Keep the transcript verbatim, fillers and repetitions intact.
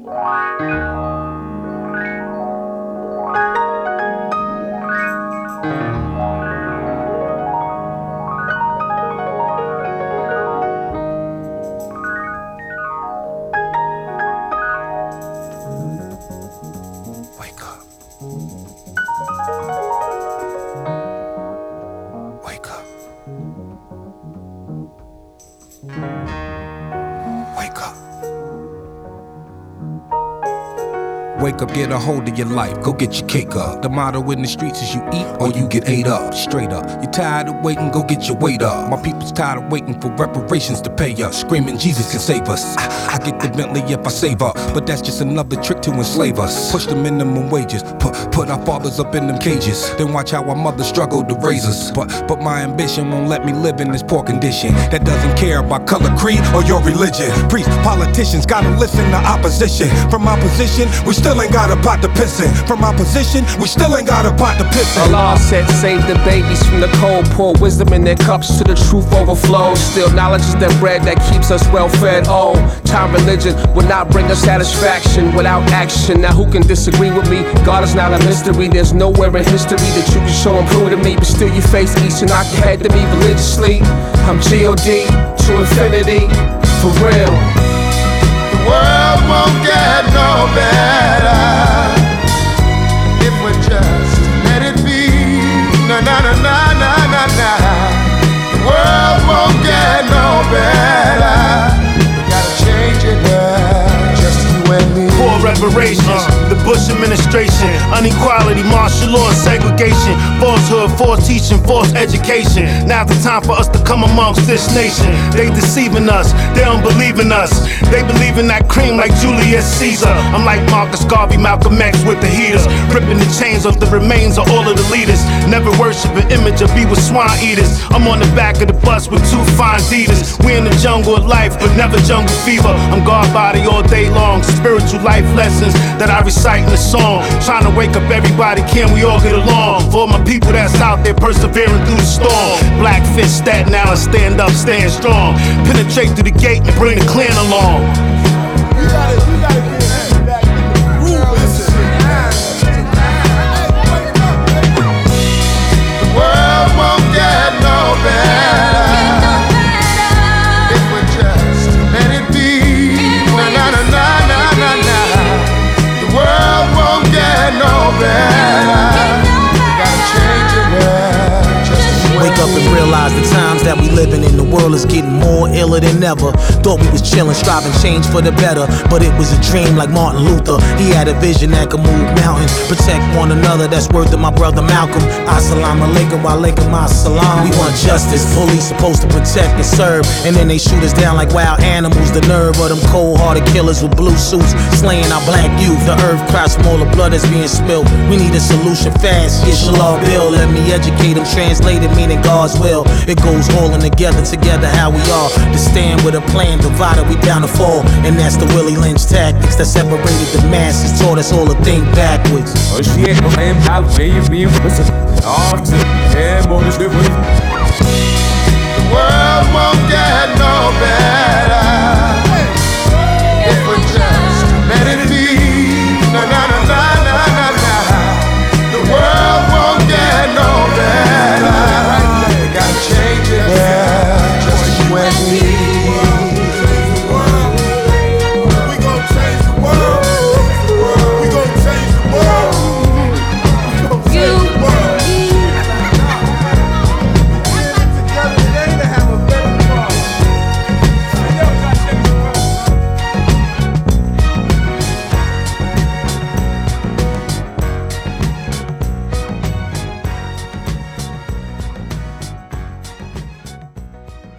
Wake up. Wake up. Wake up. Wake up, get a hold of your life, go get your cake up. The motto in the streets is you eat or you get ate up. Straight up, you tired of waiting, go get your weight up. My people's tired of waiting for reparations to pay us. Screaming Jesus can save us. I, I get the Bentley if I save up, but that's just another trick to enslave us. Push the minimum wages, put, put our fathers up in them cages. Then watch how our mothers struggle to raise us. But, but my ambition won't let me live in this poor condition that doesn't care about color, creed, or your religion. Priests, politicians, gotta listen to opposition. From my position, we still ain't got a pot to piss in. From my position, we still ain't got a pot to piss in. Allah said, save the babies from the cold. Pour wisdom in their cups till the truth overflows. Still, knowledge is that bread that keeps us well fed. Oh, time religion will not bring us satisfaction without action. Now who can disagree with me? God is not a mystery. There's nowhere in history that you can show and prove to me. But still you face each and knock your head to me religiously. I'm G O D to infinity, for real. The world won't get no better if we just let it be. Na na na na na na na. The world won't get no better. We gotta change it now, just you and me. Poor reparations, the Bush administration, unequality, martial law, segregation, falsehood, false teaching, false education. Now's the time for us to come amongst this nation. They deceiving us, they don't believe in us. They believe in that cream like Julius Caesar. I'm like Marcus Garvey, Malcolm X with the heaters, ripping the chains off the remains of all of the leaders. Never worship an image or be with swine eaters. I'm on the back of the bus with two fine Adidas. We in the jungle of life, but never jungle fever. I'm God body all day long, spiritual life lessons that I recite in the song. Trying to wake up everybody, can we all get along? For all my people that's out there persevering through the storm. Black fist, Staten Island, stand up, stand strong. Penetrate through the gate and bring the clan along. You gotta, you gotta get that back in the groove. The world won't get no better if we just let it be. Na na na na na na na. The world won't get no better. We gotta change it now, just you Wake up and realize the times that we living in. The world is getting more iller than ever. Thought we was chillin', striving change for the better, but it was a dream like Martin Luther. He had a vision that could move mountains, protect one another. That's word to my brother Malcolm. Assalamu alaikum wa alaikum assalam. We want justice. Police supposed to protect and serve, and then they shoot us down like wild animals. The nerve of them cold-hearted killers with blue suits slaying our black youth. The earth cries from all the blood that's being spilled. We need a solution fast. Inshallah, Bill, let me educate them. Translate it, meaning God's will. It goes holding together, together how we are. To stand with a plan, divided we down to fall. And that's the Willie Lynch tactics that separated the masses, taught us all to think backwards. Oh shit, I'm out, you being listen. Oh, yeah, boy, this different. The world won't get no better